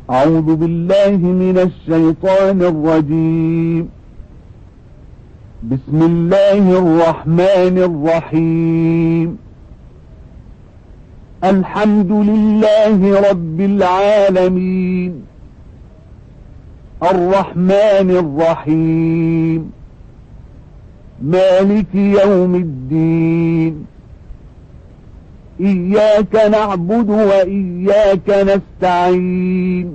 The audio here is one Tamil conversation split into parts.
أعوذ بالله من الشيطان الرجيم. بسم الله الرحمن الرحيم. الحمد لله رب العالمين الرحمن الرحيم مالك يوم الدين إياك نعبد وإياك نستعين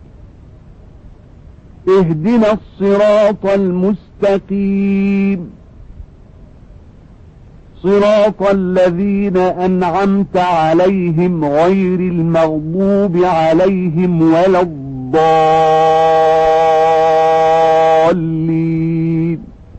اهدنا الصراط المستقيم صراط الذين أنعمت عليهم غير المغضوب عليهم ولا الضالين.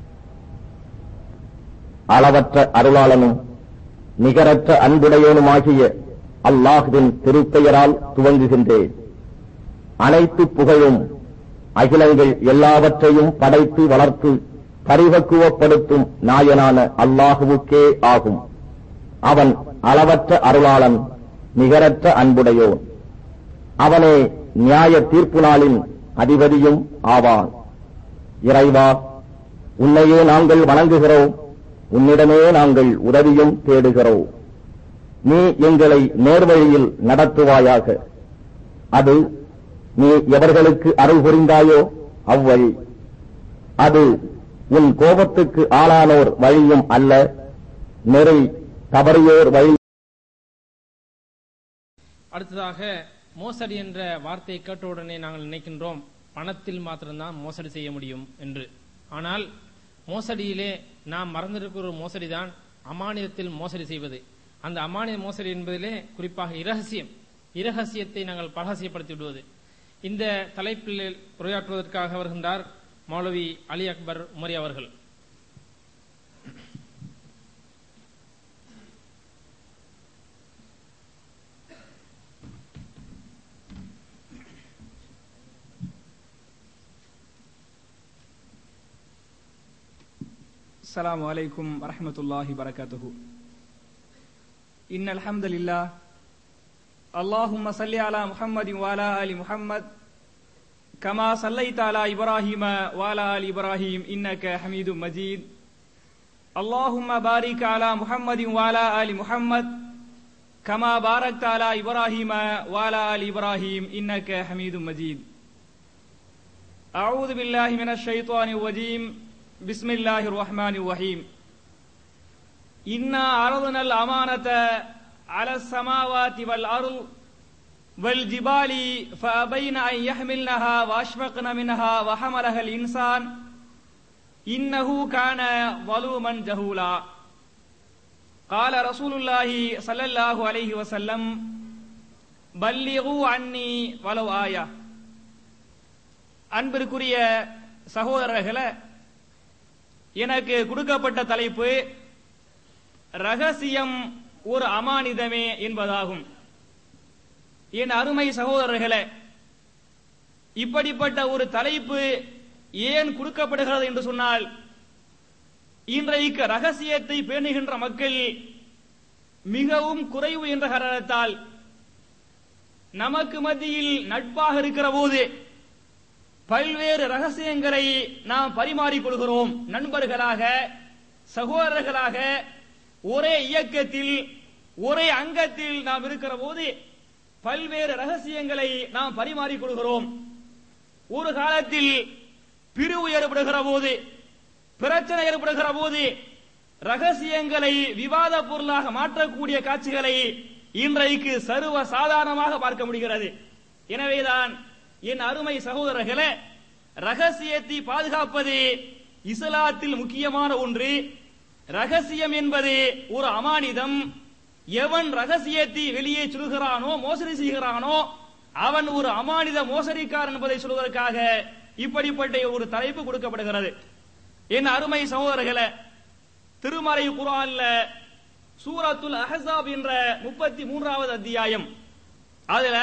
அளவற்ற அருளாளனும் நிகரற்ற அன்புடையோனுமாகிய அல்லாஹ்வின் திருப்பெயரால் துவங்குகின்றேன். அனைத்து புகழும் அகிலங்கள் எல்லாவற்றையும் படைத்து வளர்த்து பரிபக்குவப்படுத்தும் நாயனான அல்லாஹுவுக்கே ஆகும். அவன் அளவற்ற அருளாளன், நிகரற்ற அன்புடையோன். அவனே நியாய தீர்ப்பு நாளின் அதிபதியும் ஆவான். இறைவா, உன்னையே நாங்கள் வணங்குகிறோம், உன்னிடமே நாங்கள் உதவியும் தேடுகிறோம். நீ எங்களை நேர்வழியில் நடத்துவாயாக. அது நீ எவர்களுக்கு அருள் புரிந்தாயோ அவ்வழி. அது உன் கோபத்துக்கு ஆளானோர் வழியும் அல்ல, நெறி தவறியோர் வழி. அடுத்ததாக மோசடி என்ற வார்த்தையை கேட்டவுடனே நாங்கள் நினைக்கின்றோம் பணத்தில் மாத்திரம்தான் மோசடி செய்ய முடியும் என்று. ஆனால் மோசடியிலே நாம் மறந்திருக்கிற ஒரு மோசடிதான் அமானியத்தில் மோசடி செய்வது. அந்த அமானிய மோசடி என்பதிலே குறிப்பாக இரகசியத்தை நாங்கள் பரகசியப்படுத்தி விடுவது. இந்த தலைப்பில் உரையாற்றுவதற்காக வருகின்றார் மௌலவி அலி அக்பர் உமரி அவர்கள். السلام عليكم ورحمة الله وبركاته. إن الحمد لله اللهم صل على محمد وعلى آل محمد كما صليت على إبراهيم وعلى آل إبراهيم إنك حميد مجيد. اللهم بارك على محمد وعلى آل محمد كما باركت على إبراهيم وعلى آل إبراهيم إنك حميد مجيد. أعوذ بالله من الشيطان الرجيم. بسم الله الرحمن الرحيم. إنا عرضنا الأمانة على السماوات والأرض والجبال فأبين أن يحملنها وأشفقن منها وحملها الإنسان إنه كان ظلوما جهولا. قال رسول الله صلى الله عليه وسلم بلغوا عني ولو آية. அன்பிற்குரிய சகோதரர்களே, எனக்கு கொடுக்கப்பட்ட தலைப்பு ரகசியம் ஒரு அமானிதமே என்பதாகும். என் அருமை சகோதரர்களே, இப்படிப்பட்ட ஒரு தலைப்பு ஏன் கொடுக்கப்படுகிறது என்று சொன்னால், இன்றைக்கு ரகசியத்தை பேணுகின்ற மக்கள் மிகவும் குறைவு என்ற காரணத்தால் நமக்கு மத்தியில் நட்பாக இருக்கிற போது பல்வேறு ரகசியங்களை நாம் பரிமாறிக்கொள்கிறோம். நண்பர்களாக, சகோதரர்களாக, ஒரே இயக்கத்தில் ஒரே அங்கத்தில் நாம் இருக்கிற போது பல்வேறு ரகசியங்களை நாம் பரிமாறிக்கொள்கிறோம். ஒரு காலத்தில் பிரிவு ஏற்படுகிற போது, பிரச்சனை ஏற்படுகிற போது ரகசியங்களை விவாத பொருளாக மாற்றக்கூடிய காட்சிகளை இன்றைக்கு சர்வ சாதாரணமாக பார்க்க முடிகிறது. எனவேதான் என் அருமை சகோதரர்களே, ரகசியத்தை பாதுகாப்பது இஸ்லாத்தில் முக்கியமான ஒன்று. ரகசியம் என்பது ஒரு அமானிதம். எவன் ரகசியத்தை வெளியே சொல்கிறானோ, மோசடி செய்கிறானோ, அவன் ஒரு அமானித மோசடிக்காரன் என்பதை சொல்வதற்காக இப்படிப்பட்ட ஒரு தலைப்பு கொடுக்கப்படுகிறது. என் அருமை சகோதரர்களே, திருமறை குர்ஆன்ல சூரத்துல் அஹ்ஸாப் என்ற 33வது அத்தியாயம், அதுல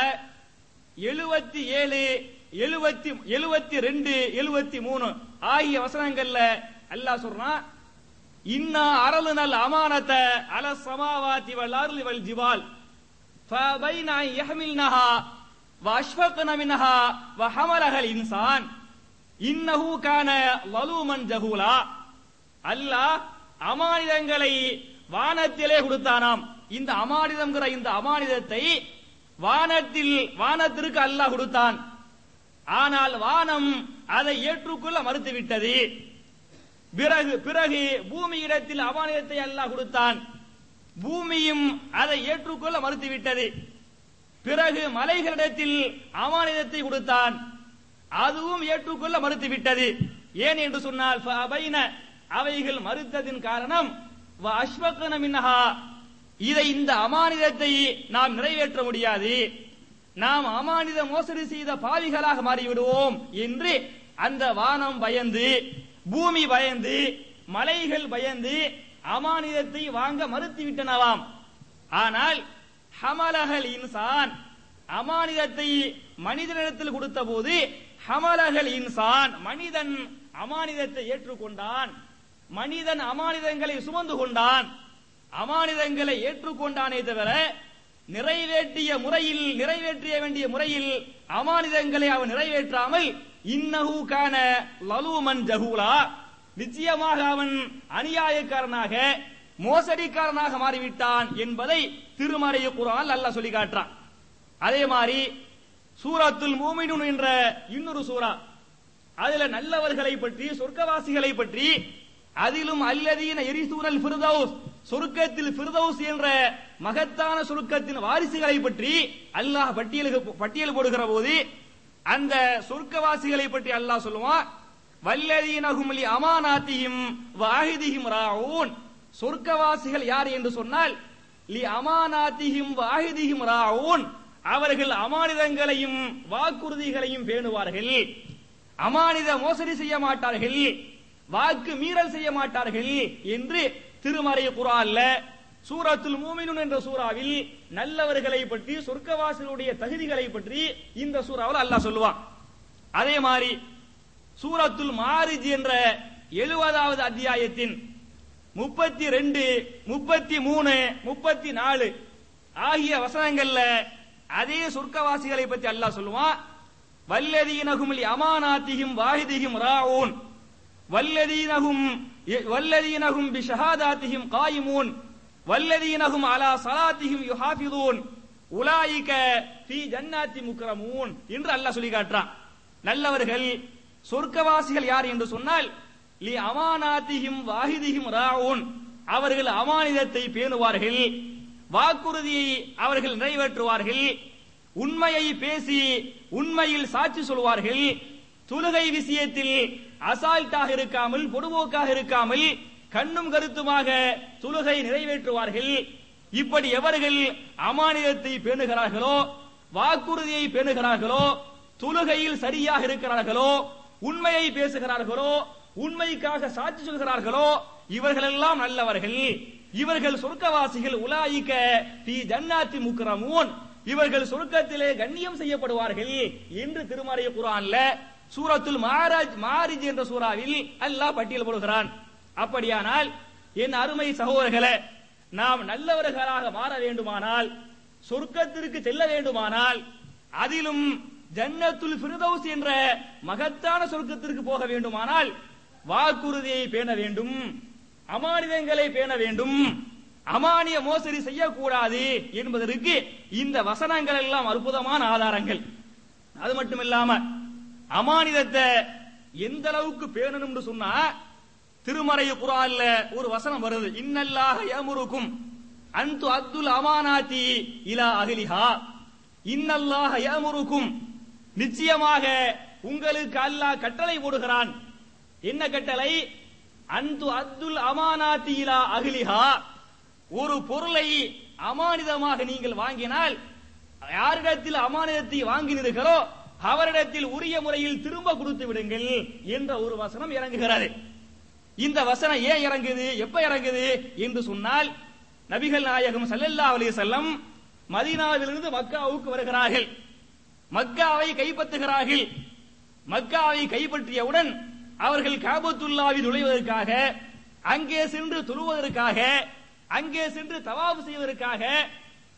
77, 72, 73 ஆகிய வசனங்கள்ல அல்லாஹ் சொல்றான், இன்னா அரல்னல் அமானத அல ஸமாவாதி வல் அர்லி வல் ஜிபால் ஃபபைன யஹ்மில்னஹா வஅஷ்ஃபக்ன மின்ஹா வஹமலஹல் இன்சான் இன்னஹு கான லலூமன் ஜஹூலா. அல்லாஹ் அமானிதங்களை வானத்திலே கொடுத்தானாம். இந்த அமானிதம்ங்கிற இந்த அமானிதத்தை வானத்திற்கு அல்லாஹ் கொடுத்தான். ஆனால் வானம் அதை ஏற்றுக்கொள்ள மறுத்துவிட்டது. பிறகு பூமியிடத்தில் அமானிதத்தை அல்லாஹ் கொடுத்தான். பூமியும் அதை ஏற்றுக்கொள்ள மறுத்துவிட்டது. பிறகு மலைகளிடத்தில் அமானிதத்தை கொடுத்தான். அதுவும் ஏற்றுக்கொள்ள மறுத்துவிட்டது. ஏன் என்று சொன்னால் அவைகள் மறுத்ததின் காரணம் வஅஷ்ஃபக்ன மின்ஹா, இதை இந்த அமானிதத்தை நாம் நிறைவேற்ற முடியாது, நாம் அமானித மோசடி செய்த பாவிகளாக மாறிவிடுவோம் என்று அந்த வானம் பயந்து, பூமி பயந்து, மலைகள் பயந்து அமானிதத்தை வாங்க மறுத்துவிட்டனவாம். ஆனால் ஹமலஹல் இன்சான், அமானிதத்தை மனிதனிடத்தில் கொடுத்த போது ஹமலஹல் இன்சான், மனிதன் அமானிதத்தை ஏற்றுக்கொண்டான். மனிதன் அமானிதங்களை சுமந்து கொண்டான். அமானிதங்களை ஏற்றுக்கொண்டானே தவிர நிறைவேற்றிய வேண்டிய முறையில் அமானிதங்களை அவன் நிறைவேற்றாமல் இன்னஹு கான லலூமன் ஜஹூலா, நிச்சயமாக அவன் அநியாயக்காரனாக மோசடிக்காரனாக மாறிவிட்டான் என்பதை திருமறை குர்ஆன் அல்லாஹ் சொல்லி காட்டுறான். அதே மாதிரி சூரத்துல் மூமினூன் என்ற இன்னொரு சூரா, அதுல நல்லவர்களை பற்றி, சொர்க்கவாசிகளை பற்றி, அதிலும் அல்லதீன யரிசூனல் ஃபிர்தௌஸ், சொர்க்கத்தில் ஃபிர்தௌஸ் என்ற மகத்தான சொர்க்கத்தின் வாரிசுகளை பற்றி அல்லாஹ் பட்டியல் போடுகிற போது அந்த சொர்க்கவாசிகளை பற்றி அல்லாஹ் சொல்லுவான், வல்லதீனஹும் லி அமானாத்திஹிம் வ அஹ்திஹிம் ராஊன். சொர்க்கவாசிகள் யார் என்று சொன்னால் லி அமானாத்திஹிம் வ அஹ்திஹிம் ராஊன், அவர்கள் அமானிதங்களையும் வாக்குறுதிகளையும் பேணுவார்கள். அமானித மோசடி செய்ய மாட்டார்கள், வாக்கு மீறல் செய்ய மாட்டார்கள் என்று திருமறை குர்ஆன்ல சூரத்துல் மூமினூன் என்ற சூறாவில் நல்லவர்களை பற்றி, சொர்க்கவாசிகளுடைய தகுதிகளை பற்றி இந்த சூறாவில் அல்லாஹ் சொல்லுவான். அதே மாதிரி சூரத்துல் மாரிஜ் என்ற 70வது அத்தியாயத்தின் 32, 33, 34 ஆகிய வசனங்கள்ல அதே சொர்க்கவாசிகளை பற்றி அல்லாஹ் சொல்லுவான். வல்லதீனஹும் லி அமானாத்திஹிம் வாஹிதிஹிம் ராஊன் வல்லதீனஹும் பிஷஹாதாத்திஹிம் காயிமூன் வல்லதீனஹும் அலா ஸலாத்திஹிம் யுஹாஃபிதூன் உலாயிக ஃபீ ஜன்னாத்தி முக்ரமூன் என்று அல்லாஹ் சொல்லி காட்டுறான். நல்லவர்கள் சொர்க்கவாசிகள் யார் என்று சொன்னால் லி அமானாத்திஹிம் வாஹிதிஹிம் ராஊன், அவர்கள் அமானிதத்தை பேணுவார்கள், வாக்குறுதியை அவர்கள் நிறைவேற்றுவார்கள், உண்மையை பேசி உண்மையில் சாட்சி சொல்வார்கள், தொழுகை விஷயத்தில் அசால்ட்டாக இருக்காமல், பொடுபோக்காக இருக்காமல், கண்ணும் கருத்துமாக தொழுகை நிறைவேற்றுவார்கள். இப்படி எவர்கள் அமானிதத்தை பேணுகிறார்களோ, வாக்குறுதியை பேணுகிறார்களோ, தொழுகையில் சரியாக இருக்கிறார்களோ, உண்மையை பேசுகிறார்களோ, உண்மைக்காக சாட்சி சொல்கிறார்களோ, இவர்களெல்லாம் நல்லவர்கள், இவர்கள் சொர்க்கவாசிகள். உலாயிக ஃபீ ஜன்னாத்தி முக்ரமூன், இவர்கள் சொர்க்கத்திலே கண்ணியம் செய்யப்படுவார்கள் என்று திருமறை குர்ஆன்ல சூரத்துல் மாரிஜ் என்ற சூறாவில் அல்லாஹ் பட்டியல் போடுகிறான். அப்படியானால் என் அருமை சகோதரர்களே, நாம் நல்லவர்களாக மாற வேண்டுமானால், சொர்க்கத்திற்கு செல்ல வேண்டுமானால், அதிலும் ஜன்னத்துல் ஃபிர்தௌஸ் என்ற மகத்தான சொர்க்கத்திற்கு போக வேண்டுமானால் வாக்குறுதியை பேண வேண்டும், அமானிதங்களை பேண வேண்டும், அமானிய மோசடி செய்யக்கூடாது என்பதற்கு இந்த வசனங்கள் எல்லாம் அற்புதமான ஆதாரங்கள். அது மட்டுமில்லாம அமானிதத்தை எந்த அளவுக்கு பேணணும்னு சொன்னா, திருமறை குர்ஆன்ல ஒரு வசனம் வருது, இன்னல்லாஹ யஅமுருக்கும் அன்து அத்துல் அமானாத்தி இலா அஹ்லிஹா. இன்னல்லாஹ யஅமுருக்கும், நிச்சயமாக உங்களுக்கு அல்லாஹ் கட்டளை போடுகிறான். என்ன கட்டளை? அன்து அத்துல் அமானாத்தி இலா அஹ்லிஹா. ஒரு பொருளை அமானிதமாக நீங்கள் வாங்கினால், யாரிடத்தில் அமானிதத்தை வாங்கினீர்களோ அவரிடத்தில் உரிய முறையில் திரும்ப கொடுத்து விடுங்கள் என்ற ஒரு வசனம் இறங்குகிறது. இந்த வசனம் ஏன் இறங்குது, எப்ப இறங்குது என்று சொன்னால், நபிகள் நாயகம் ஸல்லல்லாஹு அலைஹி வஸல்லம் மதீனாவிலிருந்து மக்காவுக்கு வருகிறார்கள், மக்காவை கைப்பற்றுகிறார்கள். மக்காவை கைப்பற்றியவுடன் அவர்கள் காபத்துல்லாவில் நுழைவதற்காக, அங்கே சென்று தொழுவதற்காக, அங்கே சென்று தவாஃப் செய்வதற்காக,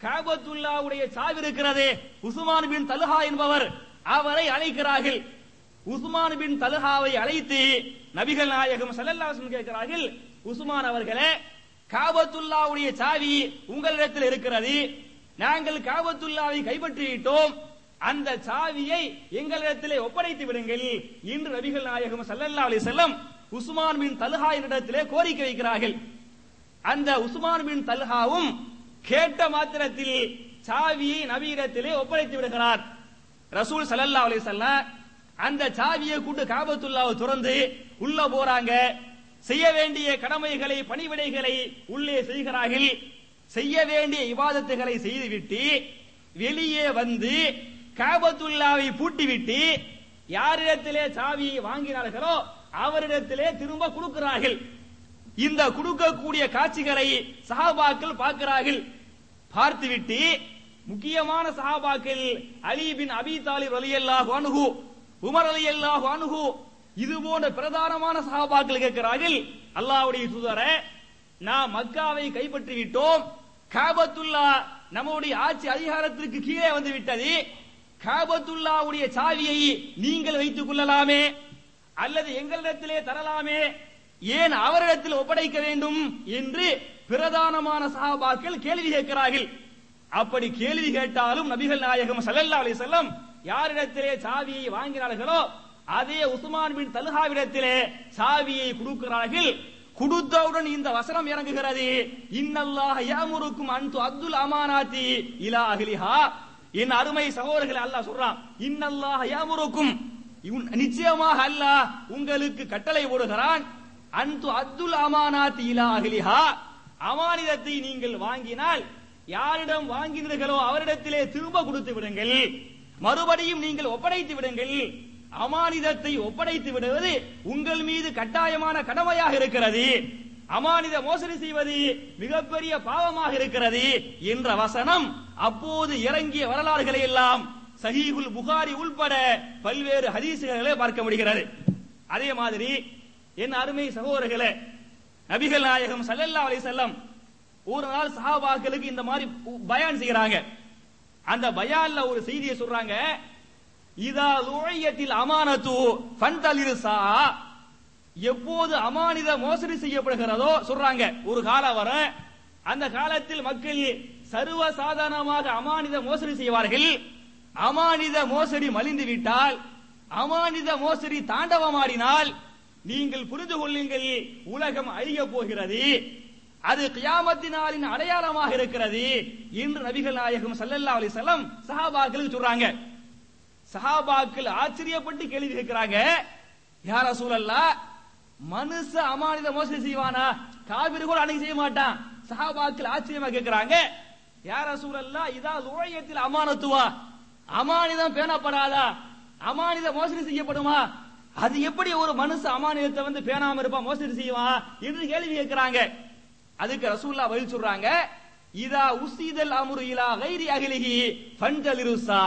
காபத்துல்லாவுடைய சாவி இருக்கிறது, உஸ்மான் பின் தல்ஹா என்பவர், அவரை அழைக்கிறார்கள். உஸ்மான் பின் தல்ஹாவை அழைத்து நபிகள் நாயகம் ஸல்லல்லாஹு அலைஹி வஸல்லம் கேட்கிறார்கள், உஸ்மான் அவர்களே, காபத்துல்லாவுடைய சாவி உங்களிடத்தில் இருக்கிறது, நாங்கள் காபத்துல்லாவை கைப்பற்றிவிட்டோம், அந்த சாவியை எங்களிடத்திலே ஒப்படைத்து விடுங்கள் என்று நபிகள் நாயகம் ஸல்லல்லாஹு அலைஹி வஸல்லம் உஸ்மான் பின் தல்ஹா இடத்திலே கோரிக்கை வைக்கிறார்கள். அந்த உஸ்மான் பின் தல்ஹாவும் கேட்ட மாத்திரத்தில் சாவியை நபியிடத்திலே ஒப்படைத்து விடுகிறார். ரசூல் ஸல்லல்லாஹு அலைஹி வஸல்லம் அந்த சாவியை கொண்டு காபத்துல்லாவை திறந்து உள்ள போறாங்க. செய்ய வேண்டிய கடமைகளை பணிவிடைகளை உள்ளே செய்கிறார்கள். செய்ய வேண்டிய இபாதத்துகளை செய்துவிட்டு வெளியே வந்து காபத்துல்லாவை பூட்டிவிட்டு யாரிடத்திலே சாவியை வாங்கினார்களோ அவரிடத்திலே திரும்ப கொடுக்கிறார்கள். இந்த கொடுக்கக்கூடிய காட்சிகளை சஹாபாக்கள் பார்க்கிறார்கள். பார்த்துவிட்டு முக்கியமான சஹாபாக்கள் அலி பின் அபி தாலிப் ரலியல்லாஹு அன்ஹு, உமர் ரலியல்லாஹு அன்ஹு, இது போன்ற பிரதானமான சஹாபாக்கள் கேட்கிறார்கள், அல்லாஹ்வுடைய தூதரே, நாம் மக்காவை கைப்பற்றி விட்டோம், காபத்துல்லா நம்முடைய ஆட்சி அதிகாரத்திற்கு கீழே வந்து விட்டது, காபத்துல்லாவுடைய சாவியை நீங்கள் வைத்துக் கொள்ளலாமே அல்லது எங்களிடத்திலே தரலாமே, ஏன் அவரிடத்தில் ஒப்படைக்க வேண்டும் என்று பிரதானமான சஹாபாக்கள் கேள்வி கேட்கிறார்கள். அப்படி கேள்வி கேட்டாலும் நபிகள் நாயகம் ஸல்லல்லாஹு அலைஹி வஸல்லம் யாரிடத்திலே சாவியை வாங்கினார்களோ அதே உஸ்மான் பின் தல்ஹாவிடத்திலே சாவியை கொடுக்கிறார்கள். கொடுத்தவுடன் இந்த வசனம் இறங்குகிறது, இன்னல்லாஹ யஅமுருக்கும் அன் துஅத்துல் அமானாத்தி இலா அஹ்லிஹா. என் அருமை சகோதரர்களே, அல்லாஹ் சொல்றான், இன்னல்லாஹ யஅமுருக்கும், நிச்சயமாக அல்லாஹ் உங்களுக்கு கட்டளை போடுகிறான், அன் துஅத்துல் அமானாத்தி இலா அஹ்லிஹா, அமானிதத்தை நீங்கள் வாங்கினால் யாரிடம் வாங்கினீர்களோ அவரிடத்திலே திரும்ப கொடுத்து விடுங்கள், மறுபடியும் நீங்கள் ஒப்படைத்து விடுங்கள். அமானிதத்தை ஒப்படைத்து விடுவது உங்கள் மீது கட்டாயமான கடமையாக இருக்கிறது, அமானித மோசடி செய்வது மிகப்பெரிய பாவமாக இருக்கிறது என்ற வசனம் அப்போது இறங்கிய வரலாறுகளை எல்லாம் சஹீஹுல் புகாரி உள்பட பல்வேறு ஹதீசுகளை பார்க்க முடிகிறது. அதே மாதிரி என் அருமை சகோதரர்களே, நபிகள் நாயகம் ஸல்லல்லாஹு அலைஹி வஸல்லம் ஒரு நாள் சஹாபாக்களுக்கு இந்த மாதிரி பயான் செய்யறாங்க. அந்த பயான்ல ஒரு செய்தியை சொல்றாங்க, இதா லுஇயத்தில் அமானத்து ஃபன்தலிர்ஸா, எப்போது அமானித மோசடி செய்யப்படுகிறதோ சொல்றாங்க, ஒரு காலம் வர அந்த காலத்தில் மக்கள் சர்வ சாதாரணமாக அமானித மோசடி செய்வார்கள். அமானித மோசடி மலிந்து விட்டால், அமானித மோசடி தாண்டவமாடினால் நீங்கள் புரிந்து கொள்ளுங்கள், உலகம் அழிய போகிறது, அது கியாமத்தினாலின் அடையாளமாக இருக்கிறது என்று நபிகள் நாயகம் ஸல்லல்லாஹு அலைஹி வஸல்லம் சஹாபாக்களுக்கு சொல்றாங்க. சஹாபாக்கள் ஆச்சரியப்பட்டு கேள்வி கேட்கிறாங்க, யா ரசூலல்லாஹ், மனுஷ அமானித மோசடி செய்வானா? காபிர் கூட அன்னைக்கு செய்ய மாட்டான். சஹாபாக்கள் ஆச்சரியமா கேட்கிறாங்க, யா ரசூலல்லாஹ், இதா லுஇயத்தில் அமானத்துவா, அமானிதம் பேணப்படாதா? அமானித மோசடி செய்யப்படுமா? அது எப்படி ஒரு மனுஷ அமானிதத்தை வந்து பேணாம இருப்பான், மோசடி செய்வான் என்று கேள்வி கேட்கிறாங்க. அதுக்கு ரசூலுல்லாஹ் பதில் சொல்றாங்க, இதா உஸீதல் அம்ரு இலா கைரி அஹ்லிஹி ஃபன்தலிருஸா,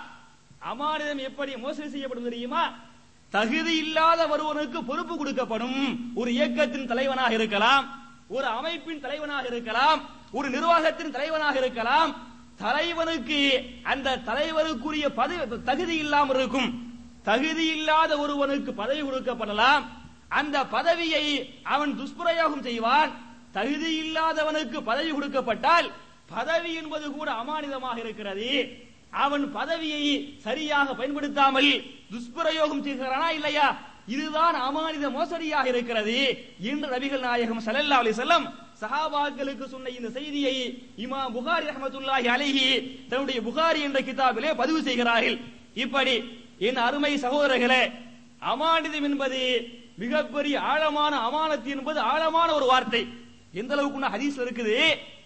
அமானிதம் எப்படி மோசடி செய்யப்படும் தெரியுமா? தகுதி இல்லாத ஒருவனுக்கு பொறுப்பு கொடுக்கப்படும். ஒரு இயக்கத்தின் தலைவனாக இருக்கலாம், ஒரு அமைப்பின் தலைவனாக இருக்கலாம், ஒரு நிர்வாகத்தின் தலைவனாக இருக்கலாம். தலைவனுக்கு அந்த தலைவருக்குரிய தகுதி இல்லாமல் இருக்கும். தகுதி இல்லாத ஒருவனுக்கு பதவி கொடுக்கப்படலாம். அந்த பதவியை அவன் துஷ்பிரயோகம் செய்வான். தகுதி இல்லாதவனுக்கு பதவி கொடுக்கப்பட்டால் பதவி என்பது கூட அமானிதமாக இருக்கிறது. அவன் பதவியை சரியாக பயன்படுத்தாமல் துஷ்பிரயோகம் செய்கிறானா இல்லையா? இதுதான் அமானித மோசடியாக இருக்கிறது என்று நபிகள் நாயகம் ஸல்லல்லாஹு அலைஹி வஸல்லம் சஹாபாக்களுக்கு சொன்ன இந்த செய்தியை இமாம் புகாரி ரஹ்மத்துல்லாஹி அலைஹி தன்னுடைய புகாரி என்ற கிதாபிலே பதிவு செய்கிறார்கள். இப்படி என் அருமை சகோதரர்களே, அமானிதம் என்பது மிகப்பெரிய ஆழமான, அமானத்து என்பது ஆழமான ஒரு வார்த்தை. எந்த அளவுக்கு ஹதீஸ் இருக்குது,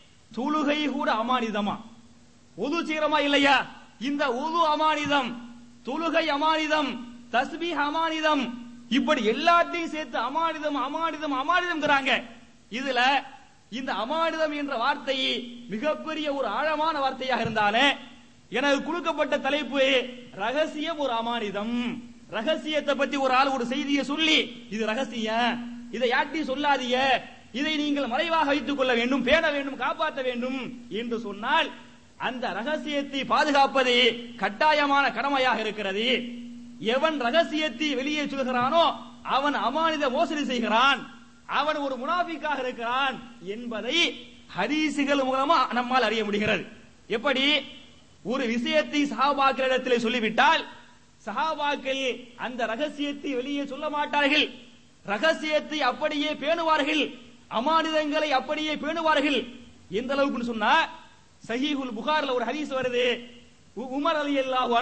தொழுகை கூட அமானிதமா, உது செய்யறமா இல்லையா? இந்த உது அமானிதம், தொழுகை அமானிதம், தஸ்பீஹ் அமானிதம், இப்படி எல்லாத்தையும் சேர்த்து அமானிதம் அமானிதம் அமானிதம்ங்கறாங்க. இதுல இந்த அமானிதம் என்ற வார்த்தை மிகப்பெரிய ஒரு ஆழமான வார்த்தையாக இருந்தாலே, எனக்கு கொடுக்கப்பட்ட தலைப்பு ரகசியம் ஒரு அமானிதம். ரகசியத்தை பத்தி ஒரு ஆள் ஒரு செய்தியை சொல்லி, இது ரகசியம், இதை யார்ட்டையும் சொல்லாதீங்க, இதை நீங்கள் மறைவாக வைத்துக் கொள்ள வேண்டும், பேண வேண்டும், காப்பாற்ற வேண்டும் என்று சொன்னால் அந்த ரகசியத்தை பாதுகாப்பது கட்டாயமான கடமையாக இருக்கிறது. எவன் ரகசியத்தை வெளியே சொல்கிறானோ அவன் அமானித மோசடி செய்கிறான், அவன் ஒரு முனாஃபிக்காக இருக்கிறான் என்பதை ஹதீசுகள் மூலமா நம்மால் அறிய முடிகிறது. எப்படி? ஒரு விஷயத்தை சஹாபாக்களிடத்தில் சொல்லிவிட்டால் சஹாபாக்கள் அந்த ரகசியத்தை வெளியே சொல்ல மாட்டார்கள், ரகசியத்தை அப்படியே பேணுவார்கள், அமானிதங்களை அப்படியே பேணுவார்கள். எந்த அளவுக்கு சொன்னா சஹீஹுல் புகாரில ஒரு ஹதீஸ் வருது. உமர் ரலியல்லாஹு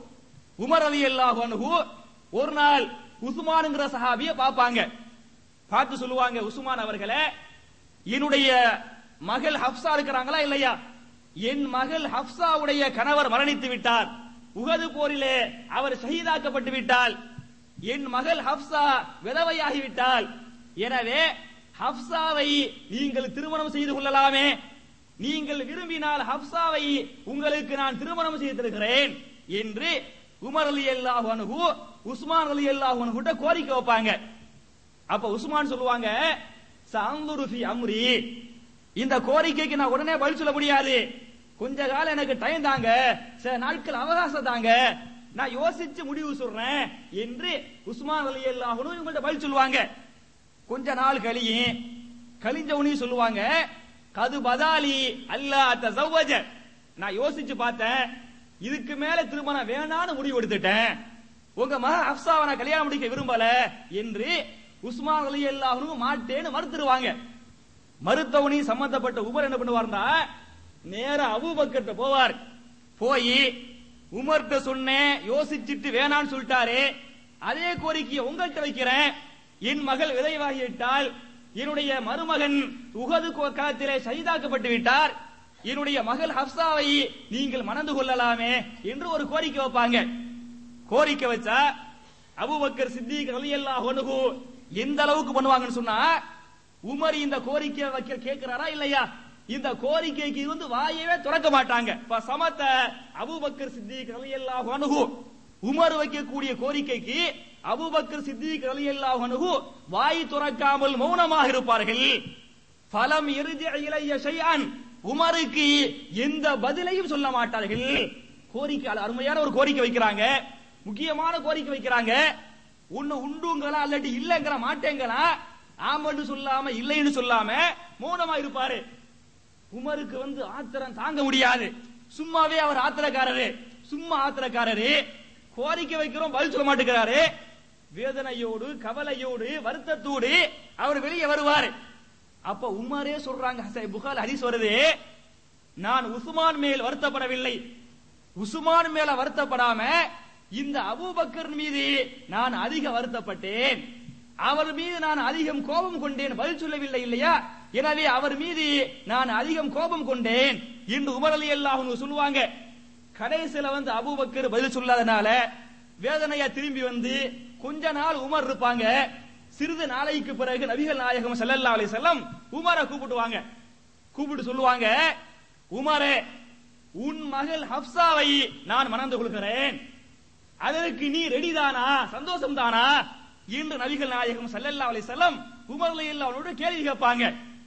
அன்ஹு ஒரு நாள் உஸ்மான்ங்கிற சஹாபியை பார்ப்பாங்க. பார்த்து சொல்லுவாங்க, உஸ்மான் அவர்களே, என்னுடைய மகள் ஹப்சா இருக்கிறாங்களா இல்லையா, என் மகள் ஹப்சாவுடைய கணவர் மரணித்து விட்டார், உஹது போரிலே அவர் ஷஹீதாக்கப்பட்டு விட்டால், என் மகள் ஹப்சா விதவையாகிவிட்டால், எனவே ஹப்சாவை நீங்கள் திருமணம் செய்து கொள்ளலாமே, நீங்கள் விரும்பினால் ஹப்சாவை உங்களுக்கு நான் திருமணம் செய்து தருகிறேன் என்று உமர் ரலியல்லாஹு அன்ஹு உஸ்மான் ரலியல்லாஹு அன்ஹு கிட்ட கோரிக்கை வைப்பாங்க. அப்ப உஸ்மான் சொல்லுவாங்க, சஅன்துரு ஃபீ அம்ரி, இந்த கோரிக்கைக்கு நான் உடனே பதில் சொல்ல முடியாது, கொஞ்ச காலம் எனக்கு டைம் தாங்க, சில நாட்கள் அவகாசம் தாங்க, நான் யோசிச்சு முடிவு சொல்றேன் என்று உஸ்மான் ரலியல்லாஹு அன்ஹு இவங்கள்ட்ட பதில் சொல்லுவாங்க. கொஞ்ச நாள் கழிஞ்ச உடனே சொல்லுவாங்க, கது பதாலி அல்லா தஸவ்வஜ, நான் யோசிச்சு பார்த்தேன், இதுக்கு மேல திருமணம் வேணான்னு முடிவு எடுத்துட்டேன், உங்க மக ஹப்சாவை நான் கல்யாணம் முடிக்க விரும்பல என்று உஸ்மான் ரலியல்லாஹு அன்ஹு மாட்டேன்னு மறுத்துருவாங்க. மறுத்தவனி சம்பந்தப்பட்ட உமர் என்ன பண்ணுவார்னா, நேர அபூபக்கர்ட்ட போவார். போய் உமர்ட்ட சொன்னேன், யோசிச்சுட்டு வேணான்னு சொல்லிட்டாரு, அதே கோரிக்கையை உங்கள்கிட்ட வைக்கிறேன், என் மகள் விதவையாகிவிட்டால், என்னுடைய மருமகன் உஹது களத்திலே ஷஹீதாக்கப்பட்டு விட்டார், என்னுடைய மகள் ஹப்சாவை நீங்கள் மணந்து கொள்ளலாமே என்று ஒரு கோரிக்கை வைப்பாங்க. கோரிக்கை வச்சா அபூபக்கர் சித்திக் ரலியல்லாஹு அன்ஹு எந்த அளவுக்கு பண்ணுவாங்கன்னு சொன்னா, உமர் இந்த கோரிக்கை வைக்க கேட்கிறாரா இல்லையா, இந்த கோரிக்கைக்கு வாயவே திறக்க மாட்டாங்க. சமத்த அபூபக்கர் சித்திக் ரலியல்லாஹு அன்ஹு உமர் வைக்கக்கூடிய கோரிக்கைக்கு அபூபக்கர் சித்திக் ரலியல்லாஹு அன்ஹு வாய் திறக்காமல் மௌனமாக இருப்பார்கள். ஃபலம் யர்ஜி இலைய ஷைஅன், உமருக்கு எந்த பதிலையும் சொல்ல மாட்டார்கள். கோரிக்கை அருமையான ஒரு கோரிக்கை வைக்கிறாங்க, முக்கியமான கோரிக்கை வைக்கிறாங்க. ஒன்னு உண்டுங்களா அல்லது இல்லங்கிற மாட்டேங்களா, ஆமன்னு சொல்லாம இல்லைன்னு சொல்லாம மௌனமா இருப்பாரு. உமருக்கு ஆத்திரம் தாங்க முடியாது, சும்மாவே அவர் ஆத்திரக்காரரு, கோரிக்கை வைக்கிறோம் பதில் சொல்ல மாட்டேங்கிறாரு. வேதனையோடு கவலையோடு வருத்தத்தோடு அவர் வெளியே வருவார். அப்ப உமரே சொல்றாங்க, புகாரி ஹதீஸ் வருது, நான் உஸ்மான் மேல் வருத்தப்படவில்லை, உஸ்மான் மேல வருத்தப்படாம இந்த அபூபக்கர் மீது நான் அதிக வருத்தப்பட்டேன், அவர் மீது நான் அதிகம் கோபம் கொண்டேன், பதில் சொல்லவில்லை இல்லையா, எனவே அவர் மீது நான் அதிகம் கோபம் கொண்டேன் என்று உமர் ரலியல்லாஹு அன்ஹு சொல்லுவாங்க. கடைசில அபூபக்கர் பதில் சொல்லாதனால வேதனையா திரும்பி கொஞ்ச நாள் உமர் இருப்பாங்க. சிறிது நாளைக்கு பிறகு நபிகள் நாயகம் ஸல்லல்லாஹு அலைஹி வஸல்லம் உமரை கூப்பிட்டு சொல்லுவாங்க, உமரே, உன் மகள் ஹப்சாவை நான் மணந்து கொள்கிறேன், அதற்கு நீ ரெடி தானா, சந்தோஷம் தானா என்று நபிகள் நாயகம் ஸல்லல்லாஹு அலைஹி வஸல்லம் உமர் ரலியல்லாஹு அன்ஹு கேள்வி கேட்பாங்க.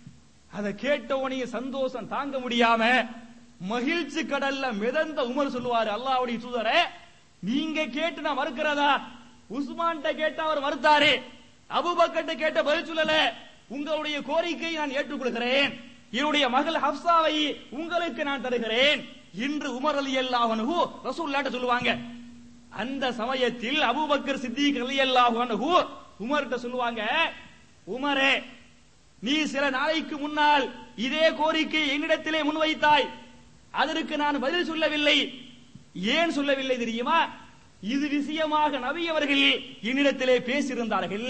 அதை கேட்டவனே சந்தோஷம் தாங்க முடியாம மகிழ்ச்சி கடல்ல மிதந்த உமர் சொல்லுவாரு, அல்லாஹ்வுடைய தூதரே, நீங்க கேட்டு நான் மறுக்கிறதா, உஸ்மான்ட்ட கேட்ட அவர் மறுத்தாரு, அபூபக்கர்ட்ட கேட்ட பதில் சொல்லல, உங்களுடைய கோரிக்கையை நான் ஏற்றுக்கொள்கிறேன், என்னுடைய மகள் ஹப்சாவை உங்களுக்கு நான் தருகிறேன் என்று உமர் ரலியல்லாஹு அன்ஹு ரசூலுல்லாஹ்ட்ட சொல்லுவாங்க. அந்த சமயத்தில் அபூபக்கர் சித்திக் ரலியல்லாஹு அன்ஹு உமர்ட்ட சொல்லுவாங்க, உமரே, நீ சில நாளைக்கு முன்னால் இதே கோரிக்கை என்னிடத்திலே முன்வைத்தாய், அதற்கு நான் பதில் சொல்லவில்லை, ஏன் சொல்லவில்லை தெரியுமா, இது விஷயமாக நபி அவர்கள் என்னிடத்திலே பேசியிருந்தார்கள்,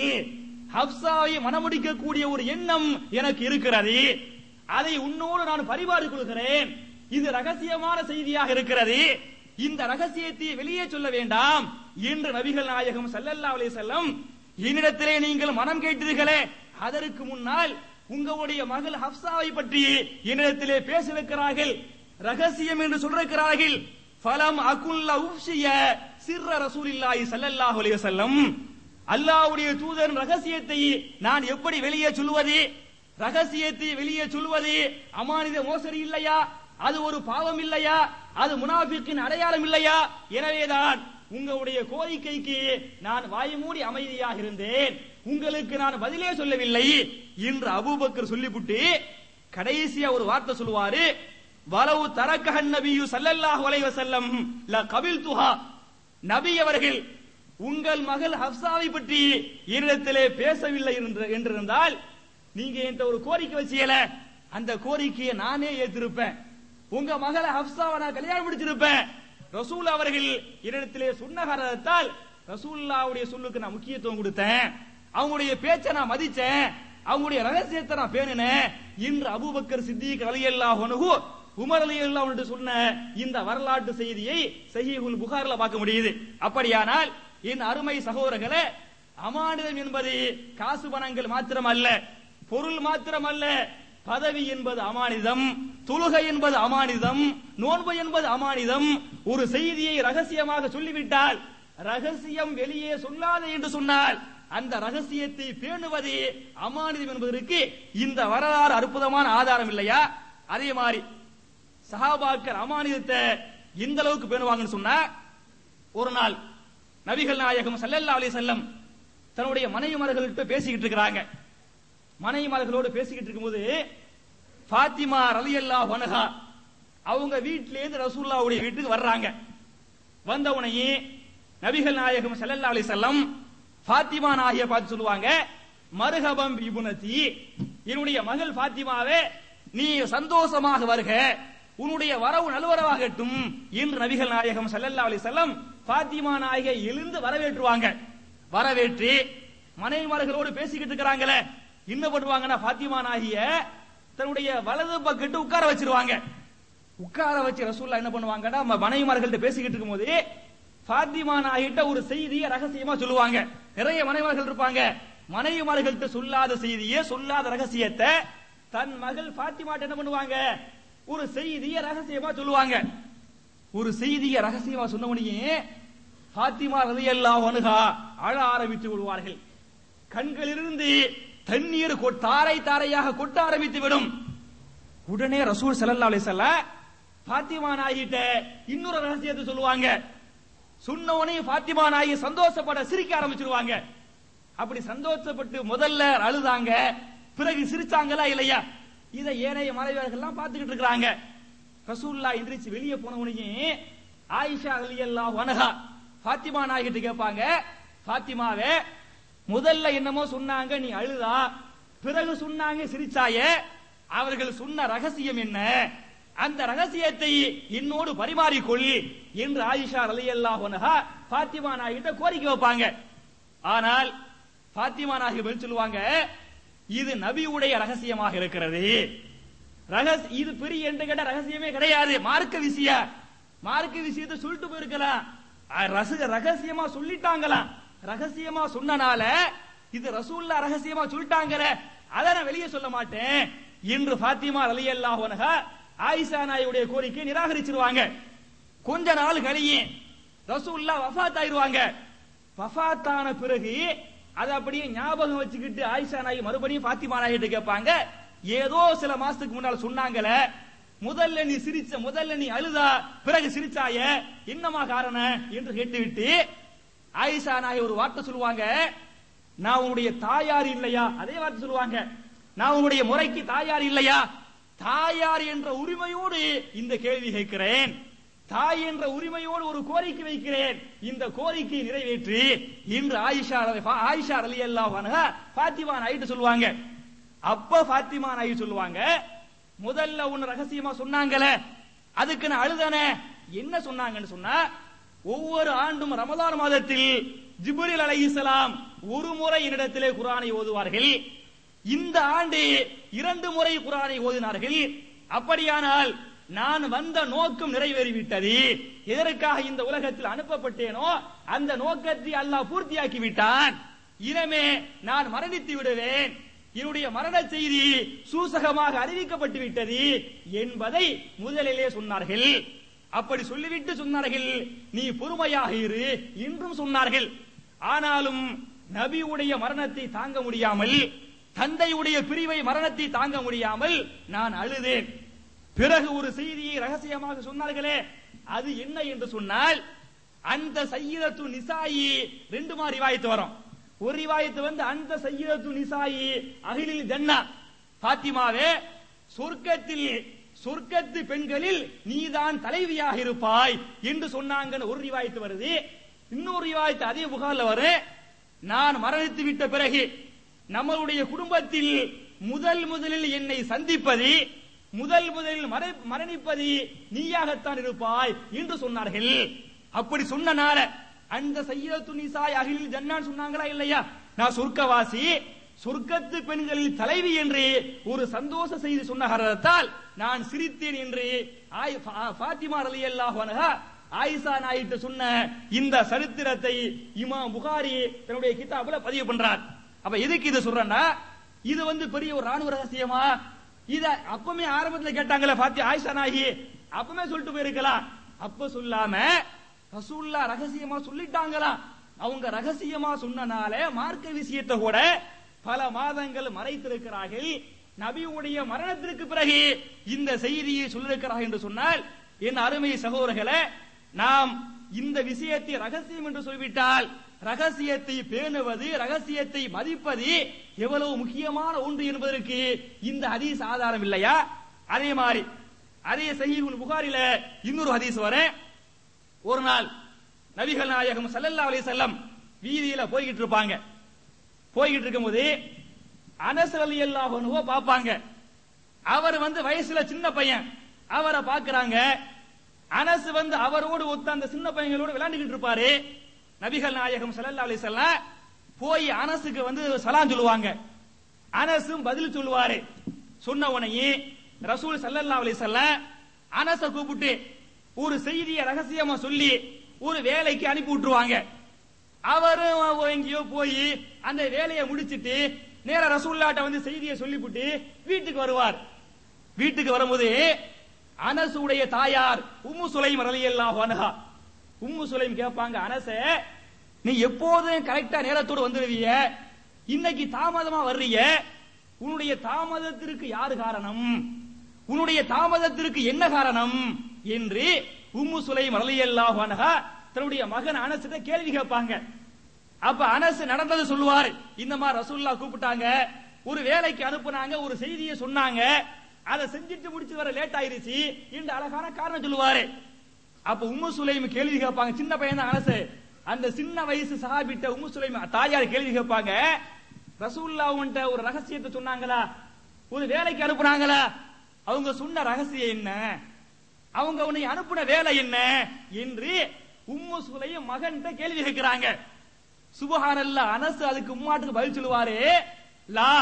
ஹப்சாவை மணமுடிக்கக்கூடிய ஒரு எண்ணம் எனக்கு இருக்கிறது, அதை உன்னோடு நான் பரிமாறிக் கொள்கிறேன், இது ரகசியமான செய்தியாக இருக்கிறது, இந்த ரகசியத்தை வெளியே சொல்ல வேண்டாம் என்று நபிகள் நாயகம் ஸல்லல்லாஹு அலைஹி வஸல்லம் என்னிடத்திலே நீங்கள் மனம் கேட்டீர்களே, அதற்கு முன்னால் உங்களுடைய மகள் ஹப்சாவை பற்றி என்னிடத்திலே பேசியிருக்கிறார்கள், ரகசியம் என்று சொல்லிருக்கிறார்கள். ஃபலம் அகுல்ல உஃப்ஷிய சிர்ர ரசூலில்லாஹி ஸல்லல்லாஹு அலைஹி வஸல்லம், அல்லாஹ்வுடைய தூதரின் ரகசியத்தை நான் எப்படி வெளியே சொல்வது, ரகசியத்தை வெளியே சொல்வது அமானித மோசடி இல்லையா, அது ஒரு பாவம் இல்லையா? அது முனாஃபிக்கின் அடையாளம் இல்லையா? எனவேதான் உங்களுடைய கோரிக்கைக்கு நான் வாய்மூடி அமைதியாக இருந்தேன், உங்களுக்கு நான் பதிலே சொல்லவில்லை என்று அபூபக்கர் சொல்லிவிட்டு கடைசியா ஒரு வார்த்தை சொல்லுவாரு, வலவு தரக்கஹன் நபியு ஸல்லல்லாஹு அலைஹி வஸல்லம் ல கபில்துஹா. நபி அவர்கள் உங்கள் மகள் ஹப்சாவை பற்றி என்னிடத்திலே பேசவில்லை என்றிருந்தால் நீங்க என்கிட்ட ஒரு கோரிக்கை வச்சியல, அந்த கோரிக்கையை நானே ஏற்றிருப்பேன். உங்க மகளை ஹப்சாவை நான் கல்யாணம் முடிச்சிருப்பேன். ரசூல் அவர்கள் என்னிடத்திலே சொன்ன காரணத்தால் ரசூலுல்லாஹ்வுடைய சொல்லுக்கு நான் முக்கியத்துவம் கொடுத்தேன், அவங்களுடைய பேச்சை நான் மதிச்சேன், அவங்களுடைய ரகசியத்தை நான் பேணினேன் என்று அபூபக்கர் சித்திக் ரலியல்லாஹு அன்ஹு உமர் ரலியல்லாஹு அன்ஹு சொன்ன இந்த வரலாற்று செய்தியை சஹீஹுல் புகாரில பார்க்க முடியுது. அப்படியானால் என் அருமை சகோதரர்களே, அமானிதம் என்பது காசு பணங்கள் மாத்திரம் அல்ல, பொருள் மாத்திரம் அல்ல. பதவி என்பது அமானிதம், தொழுகை என்பது அமானிதம், நோன்பு என்பது அமானிதம். ஒரு செய்தியை ரகசியமாக சொல்லிவிட்டால், ரகசியம் வெளியே சொல்லாது என்று சொன்னால் அந்த ரகசியத்தை பேணுவது அமானிதம் என்பதற்கு இந்த வரலாறு அற்புதமான ஆதாரம் இல்லையா? அதே மாதிரி சஹாபாக்கள் அமானிதத்தை எந்த அளவுக்கு பேணுவாங்கன்னு சொன்னா, ஒரு நாள் நபிகள் நாயகம் ஸல்லல்லாஹு அலைஹி வஸல்லம் தன்னுடைய மனைவிமார்கள்ட்ட பேசிக்கிட்டு இருக்கிறாங்க. மனைவிமார்களோடு பேசிக்கிட்டு இருக்கும்போது ஃபாத்திமா ரலியல்லாஹு அன்ஹா அவங்க வீட்டில இருந்து ரசூலுல்லாஹ்வுடைய வீட்டுக்கு வர்றாங்க. வந்த உடனே நபிகள் நாயகம் ஸல்லல்லாஹு அலைஹி வஸல்லம் ஃபாத்திமா நாகிய பார்த்து சொல்லுவாங்க, மர்ஹபம் இப்னதி, என்னுடைய மகள் ஃபாத்திமாவே நீ சந்தோஷமாக வருக, உன்னுடைய வரவு நல்வரவாகட்டும் என்று நபிகள் நாயகம் ஸல்லல்லாஹு அலைஹி வஸல்லம் ஃபாத்திமா நாயகியை எழுந்து வரவேற்றுவாங்க. வரவேற்று மனைவிமார்களோடு பேசிக்கிட்டு இருக்கிறாங்களே, என்ன பண்ணுவாங்கன்னா ஃபாத்திமா நாயகிய தன்னுடைய வலது பக்கத்து உட்கார வச்சிருவாங்க. உட்கார வச்சு ரசூலுல்லாஹ் என்ன பண்ணுவாங்கன்னா மனைவிமார்கள்ட்ட பேசிக்கிட்டு இருக்கும்போது ஃபாத்திமா நாயகிட்ட ஒரு செய்தியை ரகசியமா சொல்லுவாங்க. நிறைய மனைவிமார்கள் இருப்பாங்க, மனைவிமார்கள்ட்ட சொல்லாத செய்தியை, சொல்லாத ரகசியத்தை தன் மகள் ஃபாத்திமாட்ட என்ன பண்ணுவாங்க, ஒரு செய்தியை ரகசியமா சொல்லுவாங்க. ஒரு செய்தியை ரகசியமா சொன்ன உடனே ஃபாத்திமா ரலியல்லாஹு அன்ஹா அழ ஆரம்பித்து விடுவார்கள். கண்களிலிருந்து தண்ணீர் தாரை தாரையாக கொட்ட ஆரம்பித்து விடும். உடனே ரசூல் ஸல்லல்லாஹு அலைஹி வஸல்லம் ஃபாத்திமா நாயிட்ட இன்னொரு ரகசியத்தை சொல்லுவாங்க. சொன்ன உடனே ஃபாத்திமா நாயகி சந்தோஷப்பட சிரிக்க ஆரம்பிச்சிருவாங்க. அப்படி சந்தோஷப்பட்டு முதல்ல அழுதாங்க, பிறகு சிரிச்சாங்களா இல்லையா? இதை ஏனைய மனைவியர்கள் எல்லாம் பார்த்துக்கிட்டு இருக்காங்க. ரசூலுல்லாஹ் எந்திரிச்சு வெளியே போன உடனே ஆயிஷா ரலியல்லாஹு அன்ஹா ஃபாத்திமா நாயகிட்ட கேட்பாங்க, ஃபாத்திமாவே முதல்ல என்னமோ சொன்னாங்க நீ அழுதா, பிறகு சொன்னாங்க சிரிச்சாயே, அவர்கள் சொன்ன ரகசியம் என்ன? அந்த ரகசியத்தை என்னோடு பரிமாறிக்கொள் என்று ஆயிஷா ரலியல்லாஹு அன்ஹா ஃபாத்திமா நாயகிட்ட கோரிக்கை வைப்பாங்க. ஆனால் ஃபாத்திமா நாயகி பதில் சொல்லுவாங்க, இது நபியுடைய ரகசியமாக இருக்கிறது, இது பெரிய என்று கேட்ட ரகசியமே கிடையாது, மார்க்க விஷயத்தை சொல்லிட்டு போயிருக்கலாம், ரகசியமா சொல்லிட்டாங்களாம். ரகசியமா சொன்னனால இது ரசூலுல்லாஹ் ரகசியமா சொல்லிட்டாங்கற, அத நான் வெளியே சொல்ல மாட்டேன் என்று ஃபாத்திமா ரலியல்லாஹு அன்ஹா ஆயிஷா நாயுடைய கோரிக்கையை நிராகரிச்சிருவாங்க. கொஞ்ச நாள் கழியே ரசூலுல்லாஹ் வஃபாத் ஆயிருவாங்க. வஃபாத்தான பிறகு அதை அப்படியே ஞாபகம் வச்சுக்கிட்டு ஆயிஷா நாயகி மறுபடியும் ஃபாத்திமா நாயிட்ட கேட்பாங்க, ஏதோ சில மாசத்துக்கு முன்னால் சொன்னாங்களே, முதல்ல நீ அழுதா பிறகு சிரிச்சாய, என்னமா காரணம் என்று கேட்டுவிட்டு ஆயிஷா நாயகி ஒரு வார்த்தை சொல்லுவாங்க, நான் உன்னுடைய தாயார் இல்லையா? அதே வார்த்தை சொல்லுவாங்க, நான் உன்னுடைய முறைக்கு தாயார் இல்லையா? தாயார் என்ற உரிமையோடு இந்த கேள்வி கேட்கிறேன், தாய் என்ற உரிமையோடு ஒரு கோரிக்கை வைக்கிறேன், இந்த கோரிக்கையை நிறைவேற்றி என்று ஆயிஷா ரலியல்லாஹு அன்ஹா ஃபாத்திமா நாயிட்ட சொல்லுவாங்க. அப்ப ஃபாத்திமா நாயகி சொல்லுவாங்க, முதல்ல ஒன்னு ரகசியமா சொன்னாங்களே, அதுக்கு நான் அழுதானே, என்ன சொன்னாங்கன்னு சொன்னா, ஒவ்வொரு ஆண்டும் ரமலான் மாதத்தில் ஜிப்ரீல் அலைஹிஸ்ஸலாம் ஒரு முறை என்னிடத்திலே குர்ஆனை ஓதுவார்கள், இந்த ஆண்டு 2 முறை குர்ஆனை ஓதினார்கள். அப்படியானால் நான் வந்த நோக்கம் நிறைவேறிவிட்டது, எதற்காக இந்த உலகத்தில் அனுப்பப்பட்டேனோ அந்த நோக்கத்தை அல்லாஹ் பூர்த்தியாக்கி விட்டான், இனிமே நான் மரணித்து விடுவேன், என்னுடைய மரண செய்தி சூசகமாக அறிவிக்கப்பட்டு விட்டது என்பதை முதலிலே சொன்னார்கள். அப்படி சொல்லிவிட்டு சொன்னார்கள், நீ பொறுமையாக இரு என்றும் சொன்னார்கள். ஆனாலும் நபியுடைய மரணத்தை தாங்க முடியாமல், தந்தையுடைய பிரிவை மரணத்தை தாங்க முடியாமல் நான் அழுதேன். பிறகு ஒரு செய்தியை ரகசியமாக சொன்னார்களே, அது என்ன என்று சொன்னால், அந்த சய்யிதத்து நிசாயி 2 மாதிரி ரிவாயத்து வரும். ஒரு ரிவாயத்து வந்து அந்த சய்யிதத்து நிசாயி அஹ்லில் ஜன்னா, பாத்திமாவே சொர்க்கத்து பெண்களில் நீதான் தலைவியாக இருப்பாய் என்று சொன்னாங்கன்னு ஒரு ரிவாயத்து வருது. இன்னொரு ரிவாயத்து அதே புகார்ல வரும், நான் மரணித்து விட்ட பிறகு நம்மளுடைய குடும்பத்தில் முதலில் என்னை சந்திப்பது, முதலில் மரணிப்பது நீயாகத்தான் இருப்பாய் என்று சொன்னார்கள். அப்படி சொன்னனால அந்த சய்யிதத்து நிசாய் அஹ்லில் ஜன்னான்னு சொன்னாங்களா இல்லையா? நான் சொர்க்கவாசி, சொர்க்கத்து பெண்களில் தலைவி என்று ஒரு சந்தோஷ செய்தி சொன்ன காரணத்தால் நான் சிரித்தேன் என்று ஃபாத்திமா ரலியல்லாஹு அன்ஹா ஆயிஷா நாயிட்ட சொன்ன இந்த சரித்திரத்தை இமாம் புகாரி தன்னுடைய கிதாபுல பதிவு பண்றார். அப்ப எதுக்கு இது சொல்றேன்னா, இது வந்து பெரிய ஒரு ராணுவ ரகசியமா? இத அப்பமே ஆரம்பத்தில் கேட்டாங்களே ஆயிஷா நாயகி, அப்பமே சொல்லிட்டு போயிருக்கலாம். அப்ப சொல்லாம ரசூலுல்லாஹ் ரகசியமா சொல்லிட்டாங்களா? அவங்க ரகசியமா சொன்னனால மார்க்க விஷயத்தை கூட பல மாதங்கள் மறைத்திருக்கிறார்கள். நபியுடைய மரணத்திற்கு பிறகு இந்த செய்தியை சொல்லிருக்கிறார்கள் என்று சொன்னால், என் அருமை சகோதரர்களே, நாம் இந்த விஷயத்தை ரகசியம் என்று சொல்லிவிட்டால் ரகசியத்தை பேணுவது, ரகசியத்தை மதிப்பது எவ்வளவு முக்கியமான ஒன்று என்பதற்கு இந்த ஹதீஸ் ஆதாரம் இல்லையா? அதே மாதிரி அதே சஹீஹுல் புகாரில இன்னொரு ஹதீஸ் வர, ஒரு நாள் நபிகள் நாயகம் ஸல்லல்லாஹு அலைஹி வஸல்லம் வீதியில போய்கிட்டு இருப்பாங்க. போய்கிட்டு இருக்கும்போது அனஸ் ரலியல்லாஹு அன்ஹு பாப்பாங்க. அவர் வந்து வயசுல சின்ன பையன், அவரை பாக்குறாங்க. அனஸ் வந்து அவரோடு ஒத்த அந்த சின்ன பையங்களோடு விளையாண்டுகிட்டு இருப்பாரு. நபிகள் நாயகம் ஸல்லல்லாஹு அலைஹி வஸல்லம் போய் அனஸுக்கு வந்து சலாம் சொல்லுவாங்க. அனஸும் பதில் சொல்லுவாரு. சொன்ன உடனே ரசூல் ஸல்லல்லாஹு அலைஹி வஸல்லம் அனஸை கூப்பிட்டு ஒரு செய்தியை ரகசியமா சொல்லி ஒரு வேலைக்கு அனுப்பி விட்டுருவாங்க. அவரும் எங்கேயோ போய் அந்த வேலையை முடிச்சிட்டு நேர ரசூலுல்லாஹ்ட்ட வந்து செய்தியை சொல்லிவிட்டு வீட்டுக்கு வருவார். வீட்டுக்கு வரும்போது அனஸுடைய தாயார் உம்மு சுலைம் ரலியல்லாஹு அன்ஹா, உம்மு சுலைம் கேட்பாங்க, அனஸே நீ எப்போதும் கரெக்டா நேரத்தோடு வந்துடுவீங்க, இன்னைக்கு தாமதமா வர்றீங்க, உன்னுடைய தாமதத்திற்கு யாரு காரணம், உன்னுடைய தாமதத்திற்கு என்ன காரணம் என்று உம்மு சுலைம் ரலியல்லாஹு அன்ஹா தன்னுடைய மகன் அனஸிட்ட கேள்வி கேட்பாங்க. அப்ப அனஸ் நடந்தது சொல்லுவார். இந்த மாதிரி ரசூலுல்லாஹ் கூப்பிட்டாங்க, ஒரு வேலைக்கு அனுப்புனாங்க, ஒரு செய்தியை சொன்னாங்க, அதை செஞ்சுட்டு முடிச்சு வர லேட் ஆயிருச்சு என்று அழகான காரணம் சொல்லுவாரு. அப்ப உம்மு சுலைம் கேள்வி கேட்பாங்க, சின்ன பையன் தான் அனஸ், அந்த சின்ன வயசு சஹாபிட்ட உம்மு சுலைம் தாயார் கேள்வி கேட்பாங்க, ரசூலுல்லாஹ் உன்கிட்ட ஒரு ரகசியத்தை சொன்னாங்களா, ஒரு வேலைக்கு அனுப்புனாங்களா, அவங்க சொன்ன ரகசியம் என்ன, அவங்க உன்னை அனுப்புன வேலை என்ன என்று உம்மு சுலைம் மகன்கிட்ட கேள்வி கேட்கிறாங்க. சுப்ஹானல்லாஹ், அனஸ் அதுக்கு உம்மாட்டுக்கு பதில் சொல்லுவாரு, லா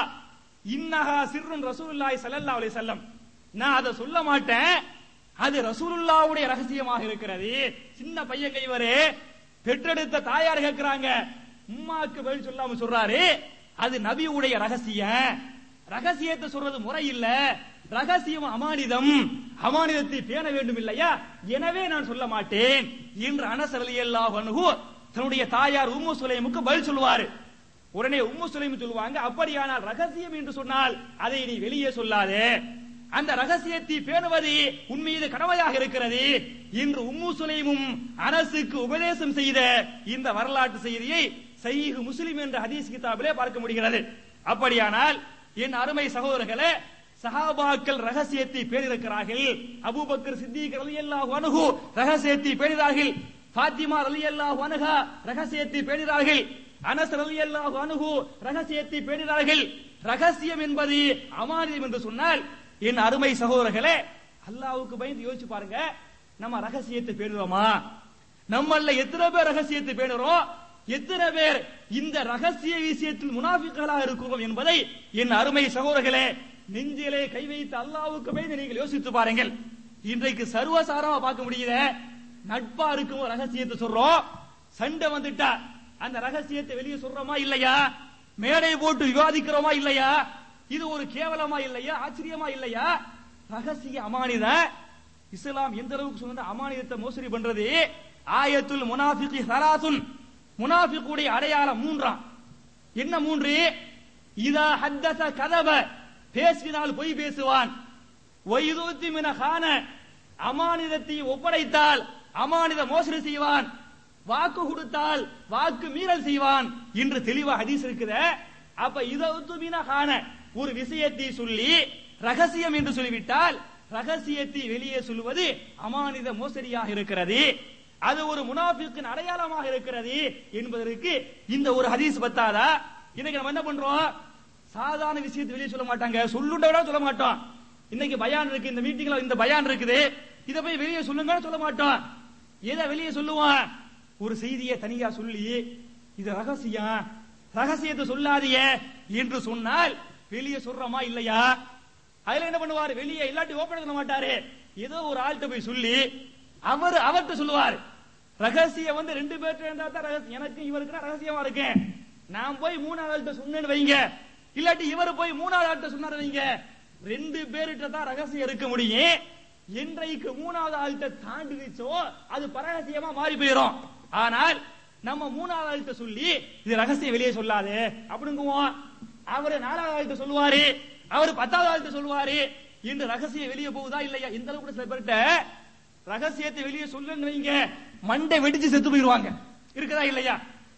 இன்னஹா சிர்ருன் ரசூலுல்லாஹி ஸல்லல்லாஹு அலைஹி வஸல்லம், நான் அதை சொல்ல மாட்டேன், அது ரசூலுல்லாஹ்வுடைய ரகசியமாக இருக்கிறது. சின்ன பையன் கைவரே, பெற்றெடுத்த தாயார் கேட்கிறாங்க, உம்மாக்கு பதில் சொல்லாம சொல்றாரு, அது நபியுடைய ரகசியம், ரகசியத்தை சொல்றது முறை இல்ல, ரகசியம் அமானிதம், அமானிதத்தை பேண வேண்டும் இல்லையா, எனவே நான் சொல்ல மாட்டேன் என்று அனஸ் ரலியல்லாஹு அன்ஹு தன்னுடைய தாயார் உம்மு சுலைமுக்கு பதில் சொல்லுவாரு. உடனே உம்மு சுலைம் சொல்லுவாங்க, அப்படியானால் ரகசியம் என்று சொன்னால் அதை நீ வெளியே சொல்லாதே, அந்த ரகசியத்தை பேணுவது உன் மீது கடமையாக இருக்கிறது என்று உம்மு சுலைமும் அனஸுக்கு உபதேசம் செய்த இந்த வரலாற்று செய்தியை சஹீஹ் முஸ்லிம் என்ற ஹதீஸ் கிதாபிலே பார்க்க முடிகிறது. அப்படியானால் என் அருமை சகோதரர்களே, சஹாபாக்கள் ரகசியத்தை பேணியிருக்கிறார்கள். அபூபக்கர் சித்திக் ரலியல்லாஹு அன்ஹு ரகசியத்தை பேணினார்கள், ஃபாத்திமா ரலியல்லாஹு அன்ஹா ரகசியத்தை பேணினார்கள், அனஸ் ரலியல்லாஹு அன்ஹு ரகசியத்தை பேணினார்கள். ரகசியம் என்பது அமானிதம் என்று சொன்னால் என் அருமை சகோதரர்களே, அல்லாஹ்வுக்கு பயந்து யோசிச்சு பாருங்க, நம்ம ரகசியத்தை பேணுவோமா? நம்மள எத்தனை பேர் ரகசியத்தை பேணுறோம், எத்தனை பேர் இந்த ரகசிய விஷயத்தில் முனாஃபிக்குகளாக இருக்கிறோம் என்பதை என் அருமை சகோதரர்களே நெஞ்சிலே கை வைத்து அல்லாஹ்வுக்கு பயந்து நீங்கள் யோசித்து பாருங்கள். இன்றைக்கு சர்வசாரமா பார்க்க முடியுத, நட்பா இருக்கும் ரகசியத்தை சொல்றோம், சண்டை வந்துட்டா அந்த ரகசியத்தை வெளியே சொல்றோமா இல்லையா, மேடை போட்டு விவாதிக்கிறோமா இல்லையா, இது ஒரு கேவலமா இல்லையா, ஆச்சரியமா இல்லையா? ரகசிய அமானித இஸ்லாம் எந்த அளவுக்கு சொன்ன அமானிதத்தை மோசடி பண்றது. ஆயத்துல் முனாஃபிகி ஸலாசுன், முனாஃபிக்குடைய அடையாளம் 3. என்ன 3? இதா ஹத்தஸ கதப, பேசினால் பொய் பேசுவான், வைதுத்தி மின கான, அமானிதத்தை ஒப்படைத்தால் அமானித மோசடி செய்வான், வாக்கு கொடுத்தால் வாக்கு மீறல் செய்வான் என்று தெளிவா ஹதீஸ் இருக்குது. அப்ப இதௌத்து மின கான, ஒரு விஷயத்தை சொல்லி ரகசியம் என்று சொல்லிவிட்டால் ரகசியத்தை வெளியே சொல்வது அமானித மோசடியாக இருக்கிறது, அது ஒரு முனாஃபிக்கின் அடையாளமாக இருக்கிறது என்பதற்கு இந்த ஒரு ஹதீஸ் பத்தாதா? இன்னைக்கு நம்ம என்ன பண்றோம்? சாதாரண விஷயத்தை வெளியே சொல்ல மாட்டாங்க, சொல்லுண்டா சொல்ல மாட்டோம். இன்னைக்கு பயான் இருக்கு, இந்த மீட்டிங்ல இந்த பயான் இருக்குது, இதை போய் வெளியே சொல்லுங்க சொல்ல மாட்டோம். எதை வெளியே சொல்லுவான்? ஒரு செய்தியை தனியா சொல்லி இது ரகசியம், ரகசியத்தை சொல்லாதீங்க என்று சொன்னால் வெளியே சொல்றோமா இல்லையா? அதுல என்ன பண்ணுவாரு? வெளியே இல்லாட்டி ஓபன் பண்ண மாட்டாரு, ஏதோ ஒரு ஆள்கிட்ட போய் சொல்லி அவர்கிட்ட சொல்லுவார். ரகசியம் வந்து 2 பேர்ட்ட இருந்தா தான் ரகசியம், எனக்கு இவருக்கு ரகசியமா இருக்கேன். நான் போய் 3வது ஆள்கிட்ட சொன்னேன்னு வைங்க, இல்லாட்டி இவர் போய் 3வது ஆள்கிட்ட சொன்னாரு வைங்க, 2 பேர்கிட்ட தான் ரகசியம் இருக்க முடியும். என்றைக்கு 3வது ஆள்கிட்ட தாண்டிச்சோ அது பரகசியமா மாறி போயிடும். ஆனால் நம்ம 3வது ஆள்கிட்ட சொல்லி இது ரகசியம் வெளியே சொல்லாதே அப்படிங்குவோம். அவரு 4வது ஆள்கிட்ட சொல்லுவாரு, அவரு 10வது ஆள்கிட்ட சொல்லுவாரு என்று ரகசியம் வெளியே போகுதா இல்லையா? இந்த அளவுக்கு சில பேர்கிட்ட ரகசியத்தை வெளியே சொல்லுன்னு வைங்க, மண்டை வெடிச்சு செத்து போயிடுவாங்க. இருக்குதா இல்லையா?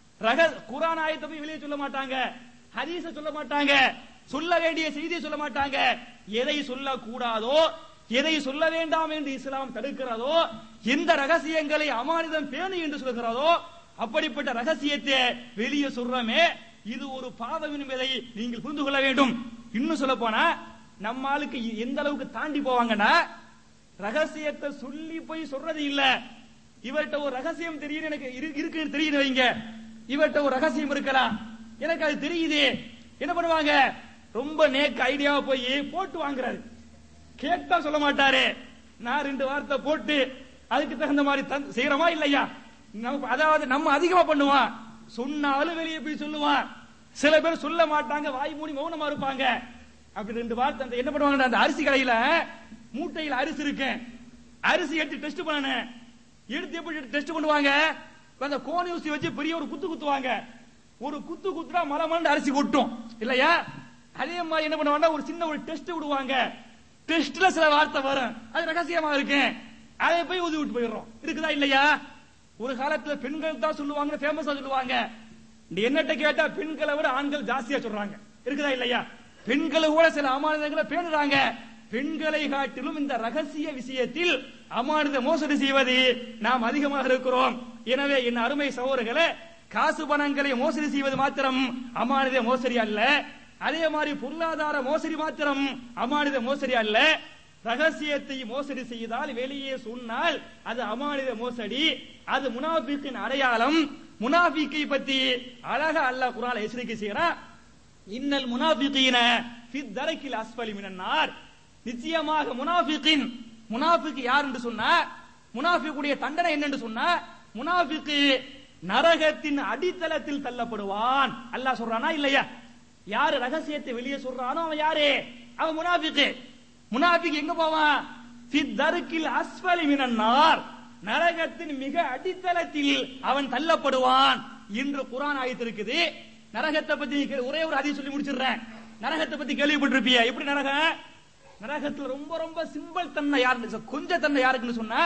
குர்ஆன் ஆயத்தை போய் வெளியே சொல்ல மாட்டாங்க, ஹதீஸ சொல்ல மாட்டாங்க, சொல்ல வேண்டிய செய்தியை சொல்ல மாட்டாங்க. எதை சொல்லக்கூடாதோ, எதை சொல்ல வேண்டாம் என்று இஸ்லாம் தடுக்கிறதோ, எந்த ரகசியங்களை அமானிதம் பேணு என்று சொல்கிறதோ அப்படிப்பட்ட ரகசியத்தை வெளியே சொல்றமே, இது ஒரு பாவம் என்பதை நீங்கள் புரிந்து கொள்ள வேண்டும். இன்னும் சொல்ல போனா நம்ம ஆளுக்கு எந்த அளவுக்கு தாண்டி போவாங்கன்னா, ரகசியத்தை சொல்லி போய் சொல்றது இல்ல, இவர்கிட்ட ஒரு ரகசியம் தெரியும், எனக்கு இருக்குன்னு தெரியுது வைங்க, இவர்கிட்ட ஒரு ரகசியம் இருக்கலாம், எனக்கு அது தெரியுது. என்ன பண்ணுவாங்க? ரொம்ப நேக்க ஐடியாவை போய் போட்டு வாங்குறாரு. கேட்டா சொல்ல மாட்டாரு, நான் 2 வார்த்தை போட்டு அதுக்கு தகுந்த மாதிரி செய்யறோமா இல்லையா? அதாவது நம்ம அதிகமா பண்ணுவான், சொன்னாலும் வெளியே போய் சொல்லுவான். சில பேர் சொல்ல மாட்டாங்க, வாய் மூடி மௌனமா இருப்பாங்க. அப்படி 2 வார்த்தை என்ன பண்ணுவாங்க? அந்த அரிசி கடையில மூட்டையில் அரிசி இருக்கு, அரிசி எடுத்து டெஸ்ட் பண்ணணும். எடுத்து எப்படி டெஸ்ட் பண்ணுவாங்க? அந்த கோணி ஊசி வச்சு பெரிய ஒரு குத்து குத்துவாங்க. ஒரு குத்து குத்துனா மலமண்டு அரிசி கொட்டும் இல்லையா? அதே மாதிரி என்ன பண்ணுவாங்க? ஒரு சின்ன ஒரு டெஸ்ட் விடுவாங்க. டெஸ்ட்ல சில வார்த்தை வரும், அது ரகசியமா இருக்கு, அதை போய் ஊதி விட்டு போயிடுறோம். இருக்குதா இல்லையா? ஒரு காலத்துல பெண்கள் தான் சொல்லுவாங்க, ஃபேமஸா சொல்லுவாங்க. என்னட்ட கேட்டா பெண்களை விட ஆண்கள் ஜாஸ்தியா சொல்றாங்க. இருக்குதா இல்லையா? பெண்களை கூட சில அமானிதங்களை பேணுறாங்க. பெண்களை காட்டிலும் இந்த ரகசிய விஷயத்தில் அமானித மோசடி செய்வது நாம் அதிகமாக இருக்கிறோம். எனவே என் அருமை சகோதரர்களே, காசு பணங்களை மோசடி செய்வது மாத்திரம் அமானித மோசடி அல்ல, அதே மாதிரி பொருளாதார மோசடி மாத்திரம் அமானித மோசடி அல்ல. ரகசியத்தை மோசடி செய்தால், வெளியே சொன்னால் அது அமானித மோசடி, அது முனாஃபிக்கின் அடையாளம். முனாஃபிக்கை பத்தி அழகா அல்லாஹ் குர்ஆன்ல எச்சரிக்கை செய்கிறான். இன்னல் முனாஃபிகீன ஃபி தரக்கில் அஸ்ஃபலி மினன் நார். நிச்சயமாக முனாஃபிகின், முனாஃபிக் யார் என்று சொன்னா, முனாஃபிக்குடைய தண்டனை என்ன என்று சொன்னா, முனாஃபிக் நரகத்தின் அடித்தளத்தில் தள்ளப்படுவான். அல்லாஹ் சொல்றானா இல்லையா? யாரு ரகசியத்தை வெளியே சொல்றானோ அவன் யாரு? அவன் முனாஃபிக். முனாஃபிக் எங்க போவான்? ஃபி தரக்கில் அஸ்ஃபலி மினன் நார். நரகத்தின் மிக அடித்தளத்தில் அவன் தள்ளப்படுவான் என்று குர்ஆன் ஆயத்து இருக்குது. நரகத்தை பத்தி ஒரே ஒரு ஹதீஸ் சொல்லி முடிச்சிடுறேன். நரகத்தை பத்தி கேள்விப்பட்டிருப்பிய? எப்படி நரகம்? நரகத்துல ரொம்ப ரொம்ப சிம்பிள் தன்மை யாரு, கொஞ்சம் தன்மை யாருக்குன்னு சொன்னா,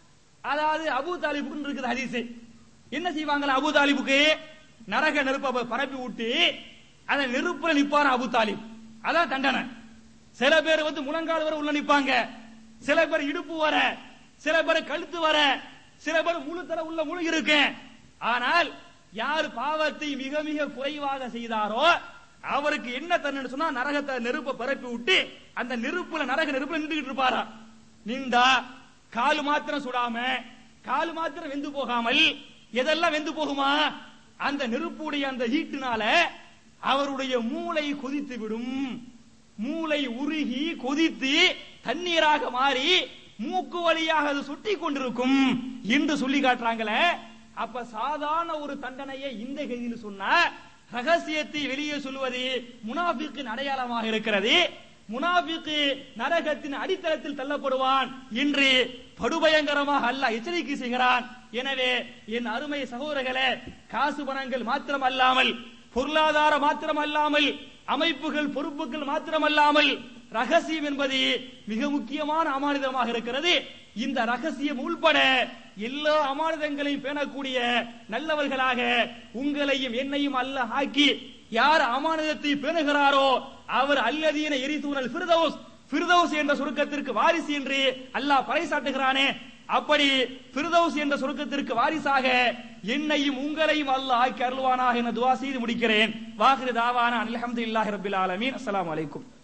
அதாவது அபூ தாலிபுக்கு இருக்குது ஹதீஸ். என்ன செய்வாங்களா அபூ தாலிபுக்கு? நரக நெருப்பை பரப்பி விட்டு அந்த நெருப்புல நிப்பான அபூ தாலிப், அதான் தண்டனை. சில பேர் வந்து முழங்கால் வரை உள்ள நிப்பாங்க, சில பேர் இடுப்பு வர, சில பேர் கழுத்து வர, சில பேர் முழு தர உள்ள முழு இருக்கு. ஆனால் யார் பாவத்தை மிக மிக குறைவாக செய்தாரோ அவருக்கு என்ன தண்டனை சொன்னா, நரகத்தை நெருப்பை பரப்பி விட்டு அந்த நெருப்புல, நரக நெருப்புல நின்றுகிட்டு இருப்பாரா. நின்றா காலு மாத்திரம் சுடாம, காலு மாத்திரம் வெந்து போகாமல், எதெல்லாம் வெந்து போகுமா? அந்த நெருப்புடைய அந்த ஹீட்டுனால அவருடைய மூளை கொதித்து விடும். மூளை உருகி கொதித்து தண்ணீராக மாறி மூக்கு வழியாக அது சுட்டி கொண்டிருக்கும் என்று சொல்லி காட்டுறாங்களே. அப்ப சாதாரண ஒரு தண்டனையை இந்த கைதின்னு சொன்னா, ரகசியத்தை வெளியே சொல்வது முனாஃபிக்கின் அடையாளமாக இருக்கிறது. முனாஃபிக் நரகத்தின் அடித்தளத்தில் தள்ளப்படுவான் என்று படுபயங்கரமாக அல்லாஹ் எச்சரிக்கை செய்கிறான். எனவே என் அருமை சகோதரர்களே, காசு பணங்கள் மாத்திரம் அல்லாமல் பொருளாதார மாத்திரமல்லாமல், அமைப்புகள் பொறுப்புகள் மாத்திரமல்லாமல், ரகசியம் என்பது மிக முக்கியமான அமானிதமாக இருக்கிறது. இந்த ரகசியம் உள்பட எல்லா அமானிதங்களையும் பேணக்கூடிய நல்லவர்களாக உங்களையும் என்னையும் அல்லாஹ் ஆக்கி, யார் அமானிதத்தை பேணுகிறாரோ அவர் அல்லதீன யரிசூனல் ஃபிர்தௌஸ், ஃபிர்தௌஸ் என்ற சுருக்கத்திற்கு வாரிசு என்று அல்லாஹ் பறைசாட்டுகிறானே, அப்படி ஃபிர்தௌஸ் என்ற சுருக்கத்திற்கு வாரிசாக என்னையும் உங்களையும் அல்லாஹ் ஆக்கி அருள்வானாக என துஆ செய்து முடிக்கிறேன். வாஹிரு தாவானா அல்ஹம்துலில்லாஹி ரப்பில் ஆலமீன். அஸ்ஸலாமு அலைக்கும்.